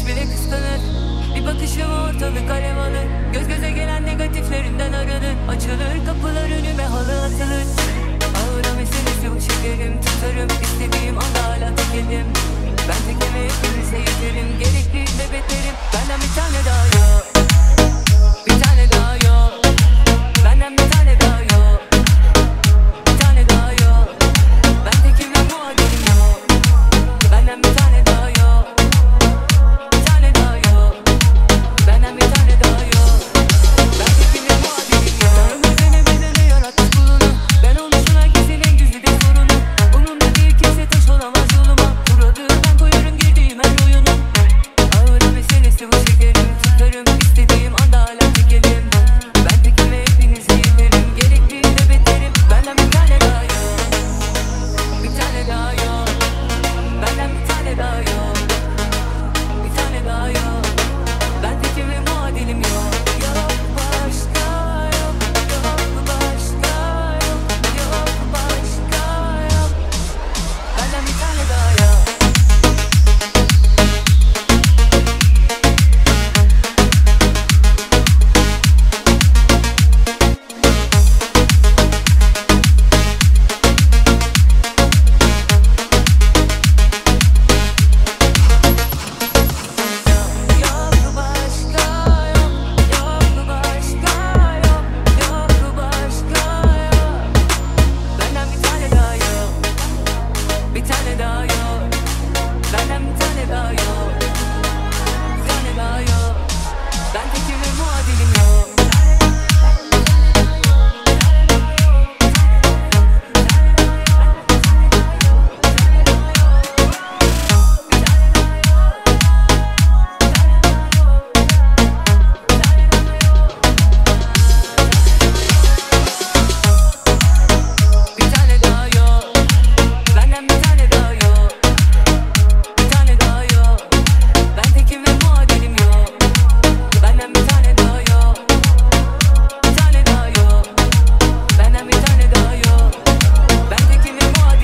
bile kıskanır. Bir bakışım ortalık alev alır. Göz göze gelen negatiflerinden arınır. Açılır kapılar önüme, halı atılır. Ağır meselesi bu, şekerim tutarım. İstediğim anda hala tekelim. Ben tekeme hepinize yeterim. Gerekli bebeklerim, benden bir tane daha yok.